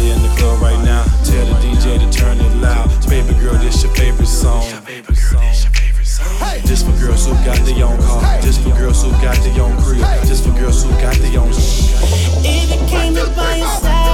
Everybody in the club right now, tell the DJ to turn it loud. Baby girl, this your favorite song. This for girls who got their own car. This for girls who got their own crib. This for girls who got their own. If you came to buy your side.